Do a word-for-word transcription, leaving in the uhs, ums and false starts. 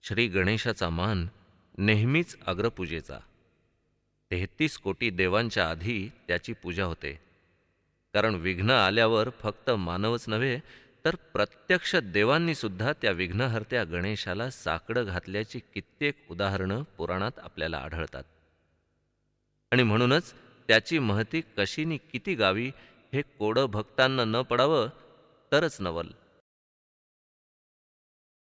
श्री गणेशाचा मान नेहमीच अग्रपूजेचा. तेहतीस कोटी देवांच्या आधी त्याची पूजा होते. कारण विघ्न आल्यावर फक्त मानवच नव्हे तर प्रत्यक्ष देवांनी सुद्धा त्या विघ्नहर्त्या गणेशाला साकडं घातल्याची कित्येक उदाहरणं पुराणात आपल्याला आढळतात. आणि म्हणूनच त्याची महती कशी नि किती गावी हे कोडं भक्तांना न पडावं तरच नवल.